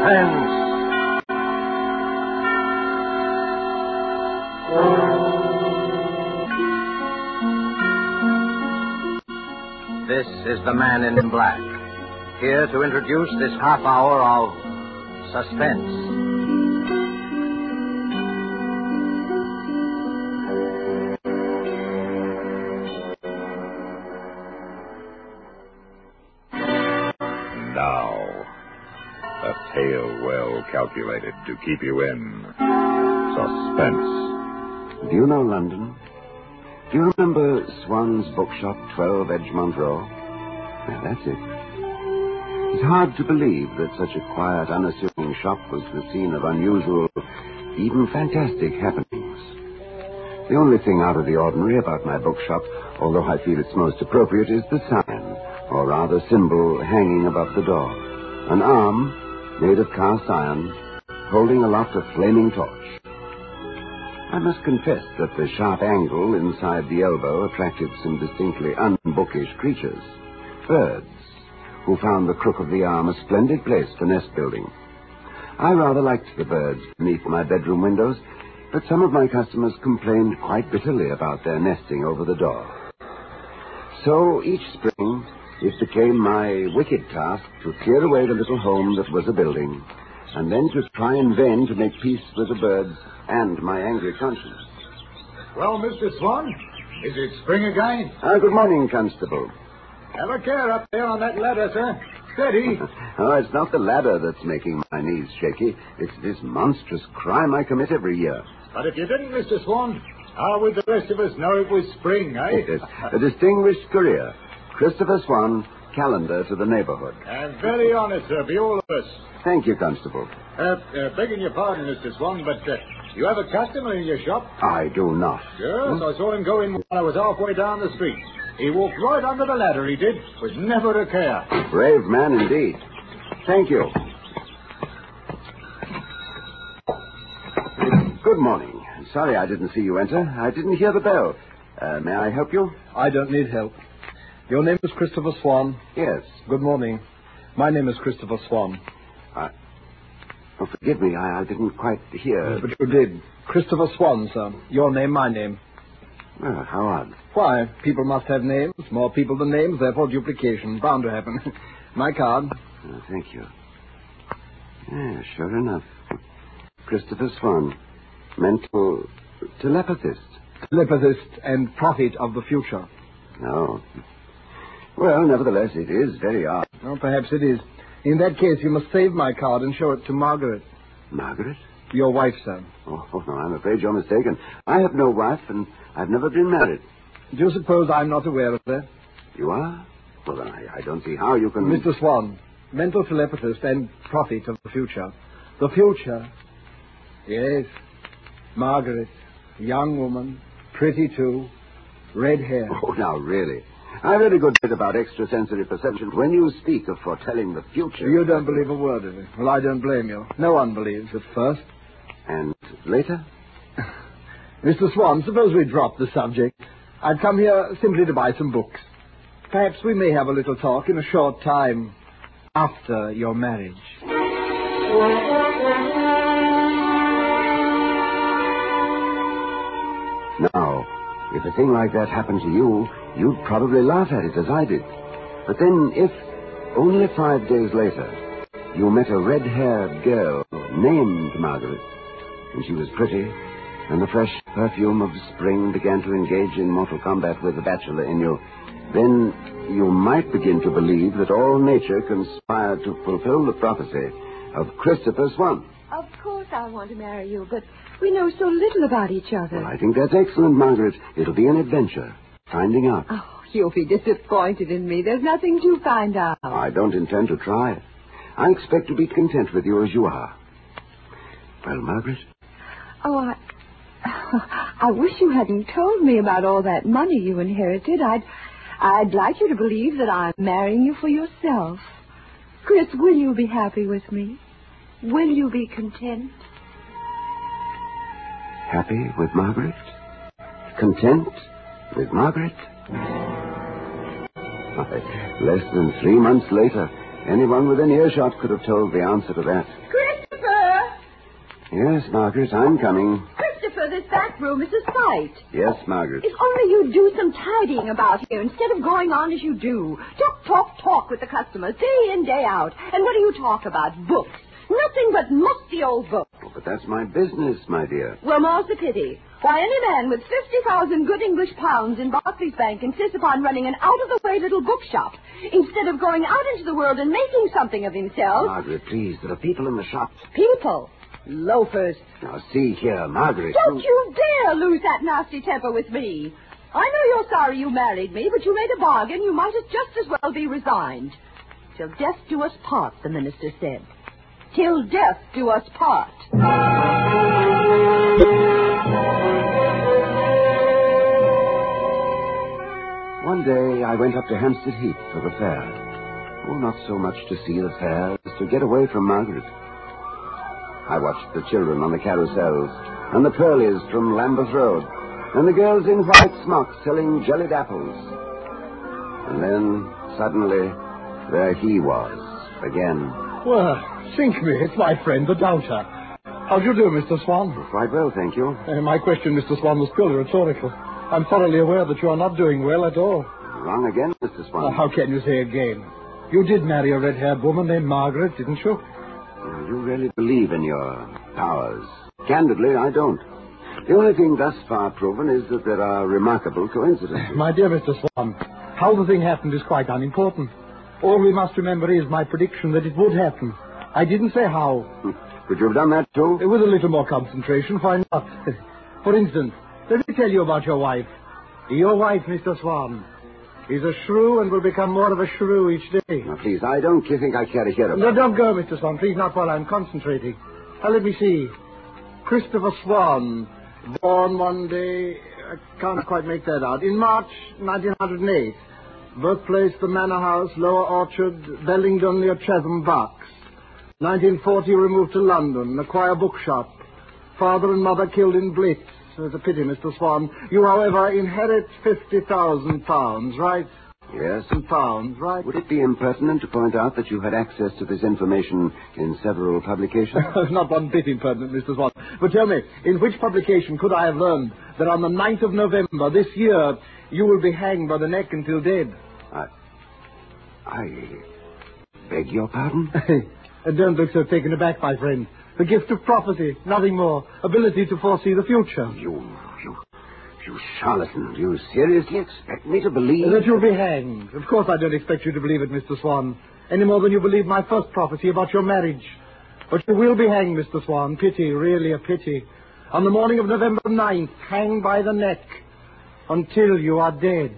Suspense. This is the Man in Black, here to introduce this half hour of suspense. Now, a tale well calculated to keep you in suspense. Do you know London? Do you remember Swan's Bookshop, 12 Edgemont Row? Well, that's it. It's hard to believe that such a quiet, unassuming shop was the scene of unusual, even fantastic happenings. The only thing out of the ordinary about my bookshop, although I feel it's most appropriate, is the sign, or rather symbol, hanging above the door. An arm, made of cast iron, holding aloft a flaming torch. I must confess that the sharp angle inside the elbow attracted some distinctly unbookish creatures. Birds, who found the crook of the arm a splendid place for nest building. I rather liked the birds beneath my bedroom windows, but some of my customers complained quite bitterly about their nesting over the door. So each spring, it became my wicked task to clear away the little home that was a building, and then to try in vain to make peace with the birds and my angry conscience. Well, Mr. Swan, is it spring again? Good morning, Constable. Have a care up there on that ladder, sir. Steady. Oh, it's not the ladder that's making my knees shaky. It's this monstrous crime I commit every year. But if you didn't, Mr. Swan, how would the rest of us know it was spring, eh? Yes, a distinguished career. Christopher Swan, calendar to the neighborhood. And very honest, sir, be all of us. Thank you, Constable. Begging your pardon, Mr. Swan, but you have a customer in your shop? I do not. Yes, I saw him go in while I was halfway down the street. He walked right under the ladder, he did, with never a care. Brave man indeed. Thank you. Good morning. Sorry I didn't see you enter. I didn't hear the bell. May I help you? I don't need help. Your name is Christopher Swan? Yes. Good morning. My name is Christopher Swan. Oh, forgive me, I didn't quite hear. But you did. Christopher Swan, sir. Your name, my name. Well, how odd. Why? People must have names. More people than names, therefore duplication. Bound to happen. My card. Oh, thank you. Yeah, sure enough. Christopher Swan. Mental telepathist. Telepathist and prophet of the future. No. Well, nevertheless, it is very odd. Well, perhaps it is. In that case, you must save my card and show it to Margaret. Margaret? Your wife, sir. Oh, no, I'm afraid you're mistaken. I have no wife, and I've never been married. Do you suppose I'm not aware of that? You are? Well, then I don't see how you can... Mr. Swan, mental telepathist and prophet of the future. The future. Yes. Margaret, young woman, pretty too, red hair. Oh, now, really? I read a good bit about extrasensory perception. When you speak of foretelling the future... You don't believe a word of it. Well, I don't blame you. No one believes at first. And later? Mr. Swan, suppose we drop the subject. I've come here simply to buy some books. Perhaps we may have a little talk in a short time after your marriage. Now, if a thing like that happened to you, you'd probably laugh at it as I did. But then if, only 5 days later, you met a red-haired girl named Margaret, and she was pretty, and the fresh perfume of spring began to engage in mortal combat with the bachelor in you, then you might begin to believe that all nature conspired to fulfill the prophecy of Christopher Swan. Of course I want to marry you, but we know so little about each other. Well, I think that's excellent, Margaret. It'll be an adventure, finding out. Oh, you'll be disappointed in me. There's nothing to find out. I don't intend to try. I expect to be content with you as you are. Well, Margaret? Oh, I wish you hadn't told me about all that money you inherited. I'd like you to believe that I'm marrying you for yourself. Chris, will you be happy with me? Will you be content? Happy with Margaret? Content with Margaret? Less than 3 months later, Anyone within earshot could have told the answer to that. Christopher! Yes, Margaret, I'm coming. Christopher, this back room is a sight. Yes, Margaret. If only you'd do some tidying about here instead of going on as you do. Talk with the customers day in, day out. And what do you talk about? Books. Nothing but musty old books. Oh, but that's my business, my dear. Well, more's the pity. Why, any man with 50,000 good English pounds in Barclays Bank insists upon running an out-of-the-way little bookshop instead of going out into the world and making something of himself. Margaret, please, there are people in the shop. People? Loafers. Now, see here, Margaret. Don't you dare lose that nasty temper with me. I know you're sorry you married me, but you made a bargain. You might just as well be resigned. Till death do us part, the minister said. Till death do us part. One day I went up to Hampstead Heath for the fair. Oh, not so much to see the fair as to get away from Margaret. I watched the children on the carousels and the Pearlies from Lambeth Road and the girls in white smocks selling jellied apples. And then, suddenly, there he was, again. Well, sink me, it's my friend, the doubter. How do you do, Mr. Swan? Quite well, thank you. My question, Mr. Swan, was purely rhetorical. I'm thoroughly aware that you are not doing well at all. Wrong again, Mr. Swan. How can you say again? You did marry a red-haired woman named Margaret, didn't you? You really believe in your powers. Candidly, I don't. The only thing thus far proven is that there are remarkable coincidences. My dear Mr. Swan, how the thing happened is quite unimportant. All we must remember is my prediction that it would happen. I didn't say how. Could you have done that, too? With a little more concentration, why not? For instance, let me tell you about your wife. Your wife, Mr. Swan, is a shrew and will become more of a shrew each day. Now, please, I don't think I care to hear about No, don't go, Mr. Swan. Please, not while I'm concentrating. Now, let me see. Christopher Swan, born one day, I can't quite make that out, in March 1908. Birthplace, the Manor House, Lower Orchard, Bellingdon near Chatham Bucks. 1940, removed to London, acquire bookshop. Father and mother killed in Blitz. It's a pity, Mr. Swan. You, however, inherit £50,000, right? Yes. Pounds, right? Would it be impertinent to point out that you had access to this information in several publications? Not one bit impertinent, Mr. Swan. But tell me, in which publication could I have learned that on the 9th of November this year you will be hanged by the neck until dead? I beg your pardon? Don't look so taken aback, my friend. The gift of prophecy, nothing more. Ability to foresee the future. You charlatan. Do you seriously expect me to believe? That you'll be hanged. Of course I don't expect you to believe it, Mr. Swan. Any more than you believe my first prophecy about your marriage. But you will be hanged, Mr. Swan. Pity, really a pity. On the morning of November 9th, hanged by the neck. Until you are dead.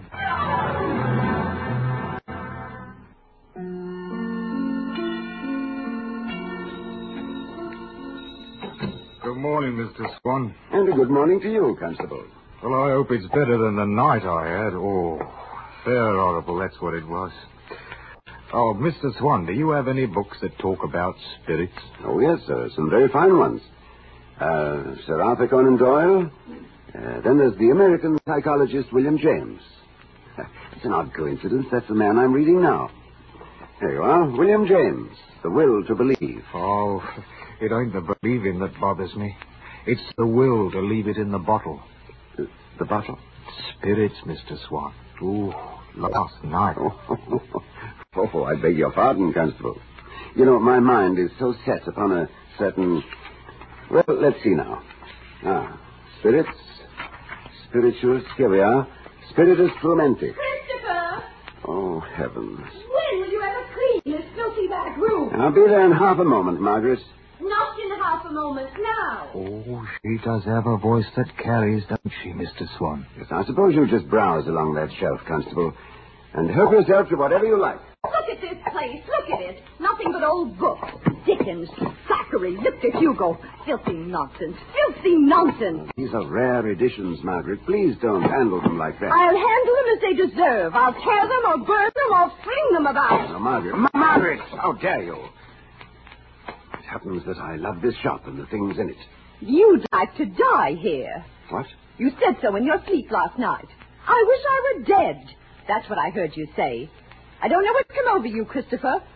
Good morning, Mr. Swan. And a good morning to you, Constable. Well, I hope it's better than the night I had. Oh, fair horrible, that's what it was. Oh, Mr. Swan, do you have any books that talk about spirits? Oh, yes, sir. Some very fine ones. Sir Arthur Conan Doyle. Then there's the American psychologist William James. It's an odd coincidence. That's the man I'm reading now. There you are. William James. The Will to Believe. Oh, it ain't the believing that bothers me. It's the will to leave it in the bottle. The bottle? Spirits, Mr. Swan. Ooh, last night. Oh, I beg your pardon, Constable. You know, my mind is so set upon a certain... Well, let's see now. Spirits. Spirituous. Here we are. Spiritus Frumenti. Christopher! Oh, heavens. When will you ever clean this filthy back room? I'll be there in half a moment, Margaret. Not in half a moment, now. Oh, she does have a voice that carries, doesn't she, Mr. Swan? Yes, I suppose you just browse along that shelf, Constable, and help yourself to whatever you like. Look at this place. Look at it. Nothing but old books. Dickens, Thackeray, Victor Hugo. Filthy nonsense. Filthy nonsense. These are rare editions, Margaret. Please don't handle them like that. I'll handle them as they deserve. I'll tear them or burn them or fling them about. Now, Margaret. Margaret! How dare you? It happens that I love this shop and the things in it. You'd like to die here. What? You said so in your sleep last night. I wish I were dead. That's what I heard you say. I don't know what's come over you, Christopher,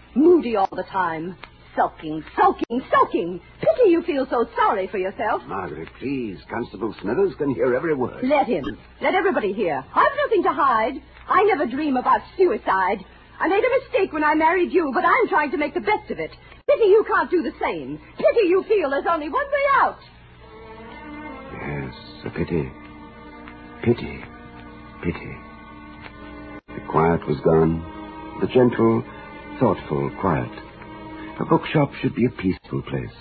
Moody all the time. Sulking. Pity you feel so sorry for yourself. Margaret, please. Constable Smithers can hear every word. Let him. Let everybody hear. I've nothing to hide. I never dream about suicide. I made a mistake when I married you, but I'm trying to make the best of it. Pity you can't do the same. Pity you feel there's only one way out. Yes, a pity. Pity. The quiet was gone. The gentle, thoughtful quiet. A bookshop should be a peaceful place.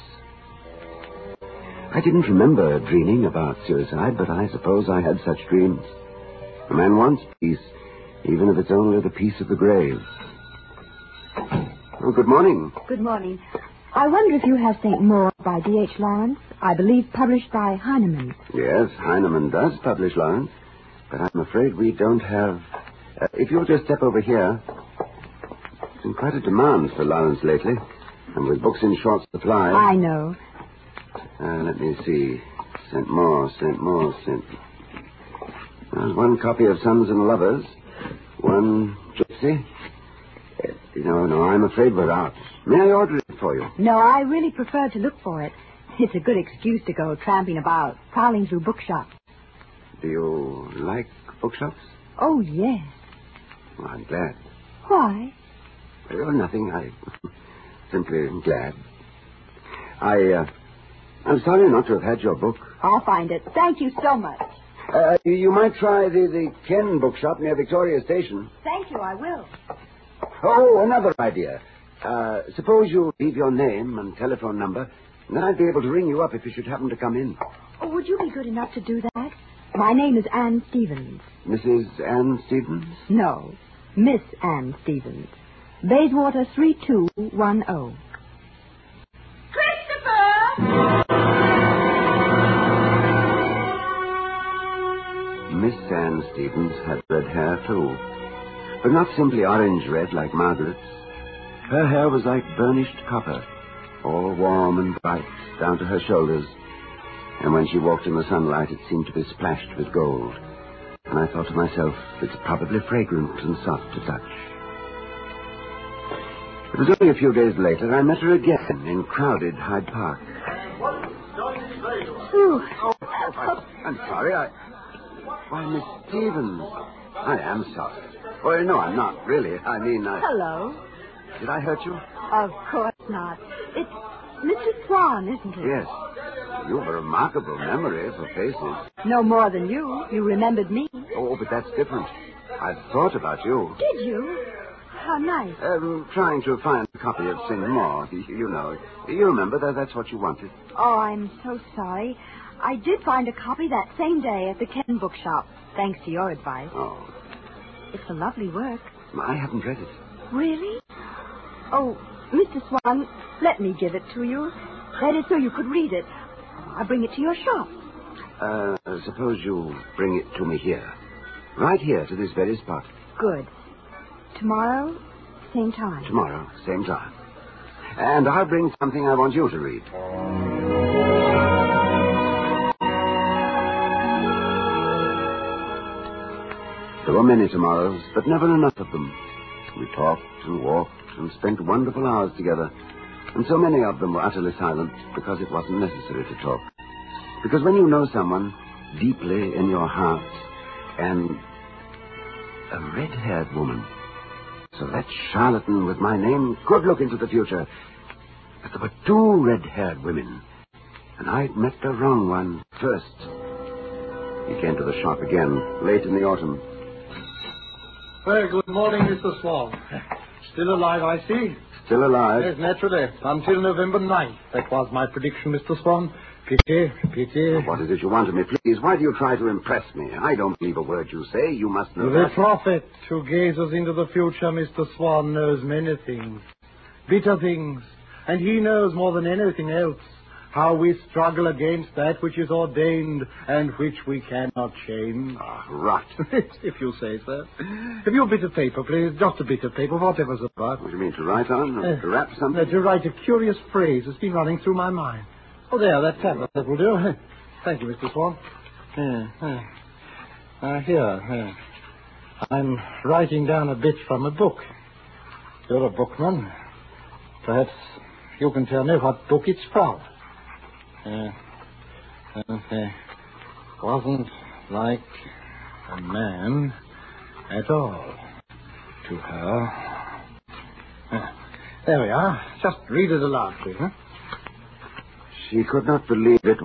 I didn't remember dreaming about suicide, but I suppose I had such dreams. A man wants peace, even if it's only the peace of the grave. Oh, good morning. Good morning. I wonder if you have St. Maur by D.H. Lawrence, I believe published by Heinemann. Yes, Heinemann does publish Lawrence, but I'm afraid we don't have... if you'll just step over here. There's been quite a demand for Lawrence lately, and with books in short supply... I know. Let me see. St. Maur. There's one copy of Sons and Lovers. One Gypsy. No, I'm afraid we're out. May I order it for you? No, I really prefer to look for it. It's a good excuse to go tramping about, prowling through bookshops. Do you like bookshops? Oh, yes. Well, I'm glad. Why? Well, nothing. I simply am glad. I'm sorry not to have had your book. I'll find it. Thank you so much. You might try the Ken bookshop near Victoria Station. Thank you, I will. Oh, another idea. Suppose you leave your name and telephone number, and then I'd be able to ring you up if you should happen to come in. Oh, would you be good enough to do that? My name is Anne Stevens. Mrs. Anne Stevens? No, Miss Anne Stevens. Bayswater 3210. Christopher! Miss Anne Stevens had red hair, too. But not simply orange red like Margaret's. Her hair was like burnished copper, all warm and bright down to her shoulders. And when she walked in the sunlight, it seemed to be splashed with gold. And I thought to myself, it's probably fragrant and soft to touch. It was only a few days later I met her again in crowded Hyde Park. I'm sorry, Why, Miss Stevens, I am sorry. Well, no, I'm not, really. Hello. Did I hurt you? Of course not. It's Mr. Swan, isn't it? Yes. You have a remarkable memory for faces. No more than you. You remembered me. Oh, but that's different. I've thought about you. Did you? How nice. Trying to find a copy of St. Maur. You know. You remember that's what you wanted. Oh, I'm so sorry. I did find a copy that same day at the Ken bookshop, thanks to your advice. Oh. It's a lovely work. I haven't read it. Really? Oh, Mr. Swan, let me give it to you. That is so you could read it. I'll bring it to your shop. Suppose you bring it to me here. Right here, to this very spot. Good. Tomorrow, same time. Tomorrow, same time. And I'll bring something I want you to read. There were many tomorrows, but never enough of them. We talked and walked and spent wonderful hours together. And so many of them were utterly silent because it wasn't necessary to talk. Because when you know someone deeply in your heart, and a red-haired woman, so that charlatan with my name could look into the future. But there were two red-haired women, and I'd met the wrong one first. He came to the shop again, late in the autumn. Well, good morning, Mr. Swan. Still alive, I see. Still alive? Yes, naturally. Until November 9th. That was my prediction, Mr. Swan. Pity. What is it you want of me, please? Why do you try to impress me? I don't believe a word you say. You must know The that. prophet who gazes into the future, Mr. Swan, knows many things. Bitter things. And he knows more than anything else how we struggle against that which is ordained and which we cannot change. Ah, rot. If you say so. Have you a bit of paper, please? Just a bit of paper, whatever's about. What do you mean, to write on? Or to wrap something? To write a curious phrase that's been running through my mind. Oh, there, that tablet, that will do. Thank you, Mr. Swan. Here. I'm writing down a bit from a book. You're a bookman. Perhaps you can tell me what book it's from. Wasn't like a man at all to her. There we are. Just read it aloud, please. Huh? She could not believe it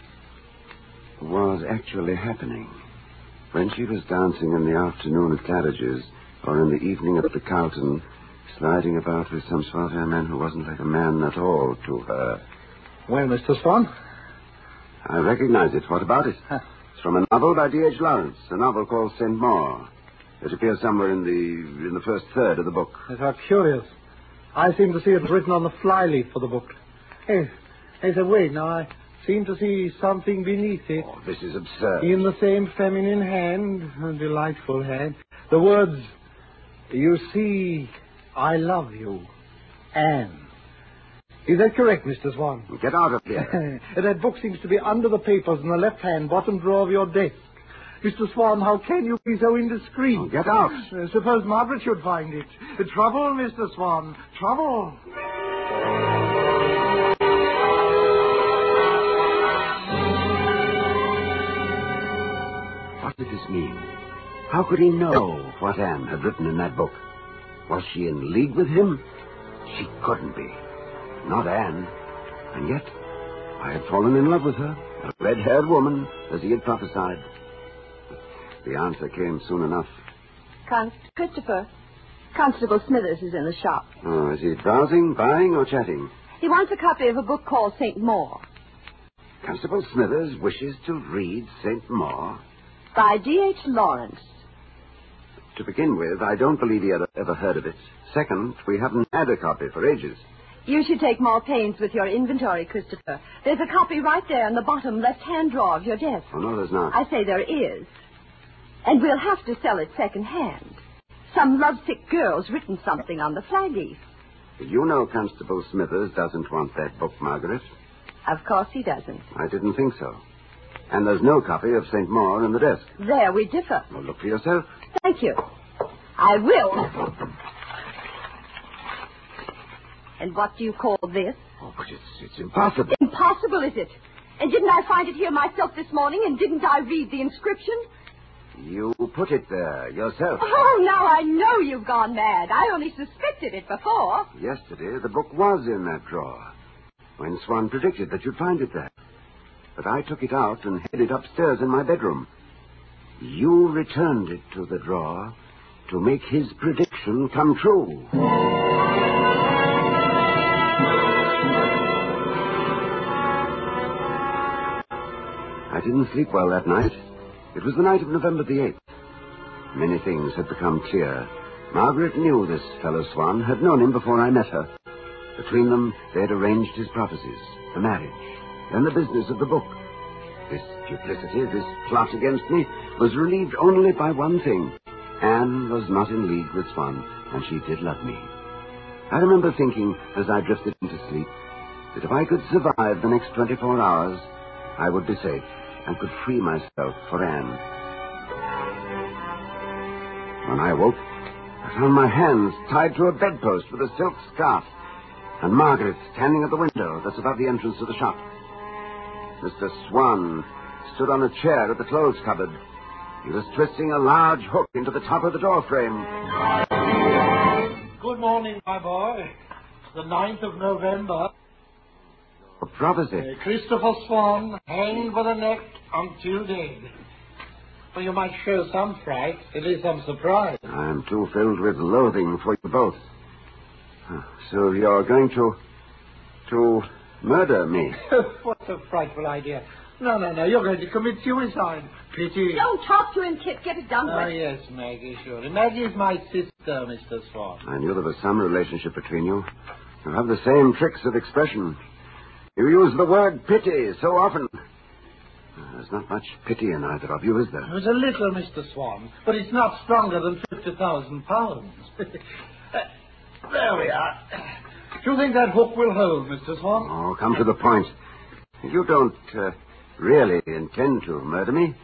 was actually happening. When she was dancing in the afternoon at Claridge's, or in the evening at the Carlton, sliding about with some suave man who wasn't like a man at all to her. Well, Mr. Swan? I recognize it. What about it? It's from a novel by D.H. Lawrence, a novel called St. Maur. It appears somewhere in the first third of the book. How curious. I seem to see it written on the flyleaf for the book. Hey, wait, now I seem to see something beneath it. Oh, this is absurd. In the same feminine hand, a delightful hand, the words, "You see, I love you, Anne." Is that correct, Mr. Swan? Get out of here. That book seems to be under the papers in the left-hand bottom drawer of your desk. Mr. Swan, how can you be so indiscreet? Oh, get out. Suppose Margaret should find it. Trouble, Mr. Swan. Trouble. What did this mean? How could he know what Anne had written in that book? Was she in league with him? She couldn't be. Not Anne. And yet, I had fallen in love with her, a red-haired woman, as he had prophesied. The answer came soon enough. Christopher, Constable Smithers is in the shop. Oh, is he browsing, buying, or chatting? He wants a copy of a book called St. Maur. Constable Smithers wishes to read St. Maur? By D.H. Lawrence. To begin with, I don't believe he had ever heard of it. Second, we haven't had a copy for ages. You should take more pains with your inventory, Christopher. There's a copy right there in the bottom left-hand drawer of your desk. Oh, no, there's not. I say there is. And we'll have to sell it second-hand. Some lovesick girl's written something on the flyleaf. You know Constable Smithers doesn't want that book, Margaret. Of course he doesn't. I didn't think so. And there's no copy of St. Maur in the desk. There we differ. Well, look for yourself. Thank you. I will. And what do you call this? Oh, but it's impossible. Impossible, is it? And didn't I find it here myself this morning, and didn't I read the inscription? You put it there yourself. Oh, now I know you've gone mad. I only suspected it before. Yesterday, the book was in that drawer, when Swan predicted that you'd find it there. But I took it out and hid it upstairs in my bedroom. You returned it to the drawer to make his prediction come true. I didn't sleep well that night. It was the night of November the 8th. Many things had become clear. Margaret knew this fellow Swan, had known him before I met her. Between them, they had arranged his prophecies, the marriage, then the business of the book. This duplicity, this plot against me, was relieved only by one thing. Anne was not in league with Swan, and she did love me. I remember thinking, as I drifted into sleep, that if I could survive the next 24 hours, I would be safe and could free myself for Anne. When I woke, I found my hands tied to a bedpost with a silk scarf, and Margaret standing at the window that's above the entrance to the shop. Mr. Swan stood on a chair at the clothes cupboard. He was twisting a large hook into the top of the door frame. Good morning, my boy. The 9th of November. A prophecy. Christopher Swan, hanged by the neck until dead. Well, you might show some fright, at least some surprise. I'm too filled with loathing for you both. So you're going to murder me? What a frightful idea. No, you're going to commit suicide. Pity. Don't talk to him, Kit. Get it done with. Oh, yes, Maggie, surely. Maggie is my sister, Mr. Swan. I knew there was some relationship between you. You have the same tricks of expression. You use the word pity so often. There's not much pity in either of you, is there? There's a little, Mr. Swan, but it's not stronger than 50,000 pounds. There we are. Do you think that hook will hold, Mr. Swan? Oh, come to the point. You don't really intend to murder me?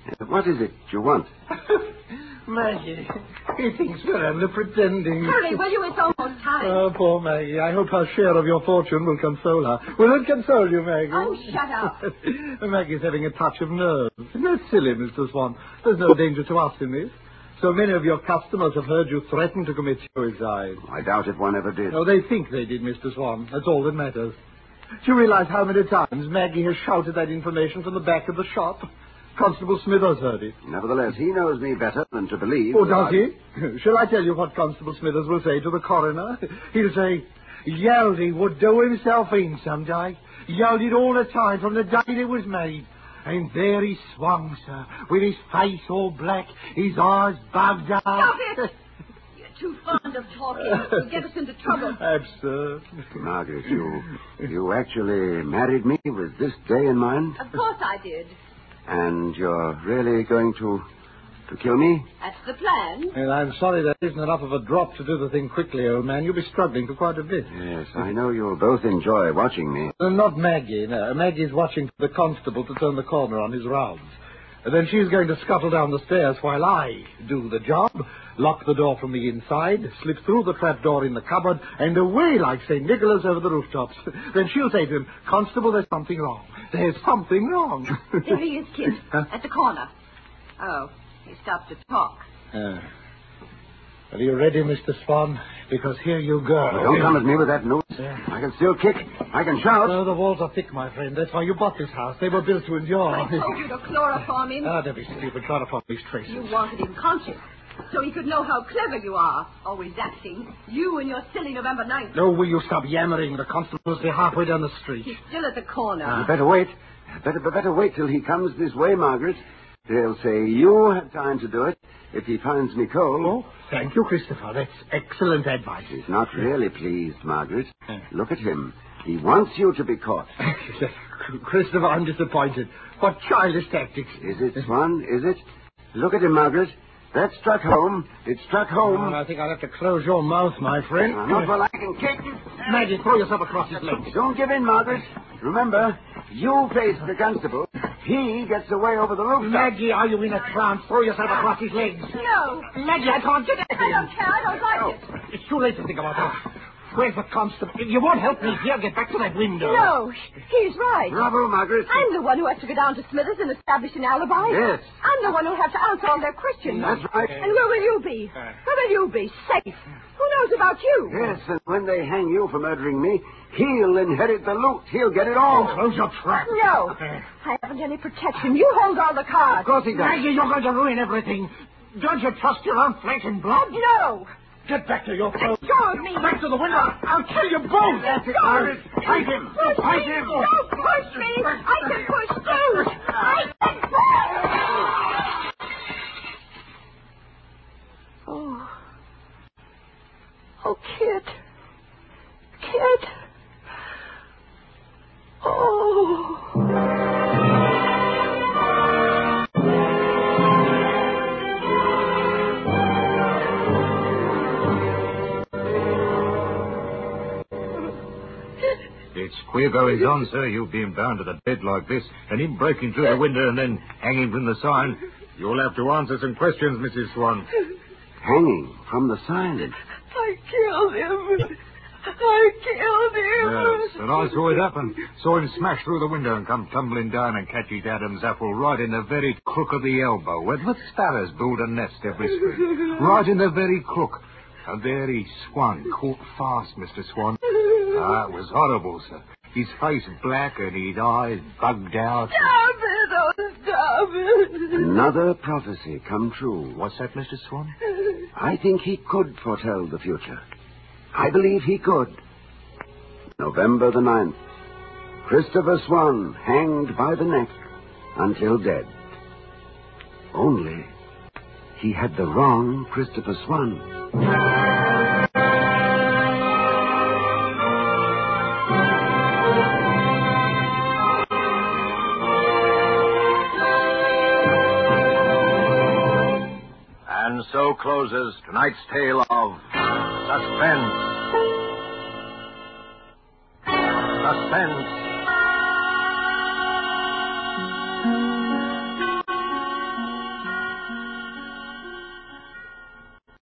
What is it you want? Maggie, he thinks we're only pretending. Hurry, will you? It's almost time. Oh, poor Maggie. I hope her share of your fortune will console her. Will it console you, Maggie? Oh, shut up. Maggie's having a touch of nerves. No, silly, Mr. Swan. There's no danger to us in this. So many of your customers have heard you threaten to commit suicide. I doubt if one ever did. Oh, they think they did, Mr. Swan. That's all that matters. Do you realize how many times Maggie has shouted that information from the back of the shop? Constable Smithers heard it. Nevertheless, he knows me better than to believe. Oh, does he? Shall I tell you what Constable Smithers will say to the coroner? He'll say, Yaldy would do himself in some day. Yelled it all the time from the day it was made. And there he swung, sir, with his face all black, his eyes bugged out. Stop it! You're too fond of talking. You'll get us into trouble. Absurd. Margaret, you actually married me with this day in mind? Of course I did. And you're really going to kill me? That's the plan. And I'm sorry there isn't enough of a drop to do the thing quickly, old man. You'll be struggling for quite a bit. Yes, I know you'll both enjoy watching me. Not Maggie, no. Maggie's watching the constable to turn the corner on his rounds. And then she's going to scuttle down the stairs while I do the job, lock the door from the inside, slip through the trapdoor in the cupboard, and away like St. Nicholas over the rooftops. Then she'll say to him, Constable, there's something wrong. There's something wrong. There he is, kid, at the corner. Oh, he stopped to talk. Are you ready, Mr. Swan? Because here you go. Don't come at me with that noose. I can still kick. I can shout. No, the walls are thick, my friend. That's why you bought this house. They were built to endure. I told you to chloroform him. Don't be stupid. Chloroform these traces. You wanted him conscious, so he could know how clever you are. Always acting. You and your silly November 9th. Oh, will you stop yammering? The constable's halfway down the street. He's still at the corner. You better wait. Better wait till he comes this way, Margaret. They'll say you had time to do it if he finds me cold. Oh, thank you, Christopher. That's excellent advice. He's not really pleased, Margaret. Look at him. He wants you to be caught. Christopher, I'm disappointed. What childish tactics. Is it, Swan? Is it? Look at him, Margaret. That struck home. It struck home. Oh, I think I'll have to close your mouth, my friend. Not while I can kick. Maggie, throw yourself across his legs. Don't give in, Margaret. Remember, you face the constable. He gets away over the roof. Maggie, are you in a trance? Throw yourself across his legs. No. Maggie, I can't get at him. I don't care. I don't like it. It's too late to think about that. Where's the constable? If you won't help me here, get back to that window. No, he's right. Bravo, Margaret. I'm the one who has to go down to Smithers and establish an alibi. Yes. I'm the one who'll have to answer all their questions. That's right. And where will you be? Where will you be? Safe. Who knows about you? Yes, and when they hang you for murdering me, he'll inherit the loot. He'll get it all. Close your trap. No. I haven't any protection. You hold all the cards. Of course he does. Maggie, you're going to ruin everything. Don't you trust your own flesh and blood? No. Get back to your phone. Let go of me. Back to the window. I'll kill you both. That's it, Margaret. Fight him. Push Fight me. him. Don't push me. I can push too. I can push. Oh, kid. Kid. Oh. It's queer goings on, sir. You being bound to the bed like this, and him breaking through the window and then hanging from the sign. You'll have to answer some questions, Mrs. Swan. Hanging from the sign. I killed him. I killed him. Yes, and I saw it happen. Saw him smash through the window and come tumbling down and catch his Adam's apple right in the very crook of the elbow, where the sparrows build a nest every spring. Right in the very crook. And there he swung, caught fast, Mr. Swan. Ah, it was horrible, sir. His face black and his eyes bugged out. Stop it. Oh, stop it. Another prophecy come true. What's that, Mr. Swan? I think he could foretell the future. I believe he could. November the 9th. Christopher Swan hanged by the neck until dead. Only he had the wrong Christopher Swan. And so closes tonight's tale of Suspense. Suspense.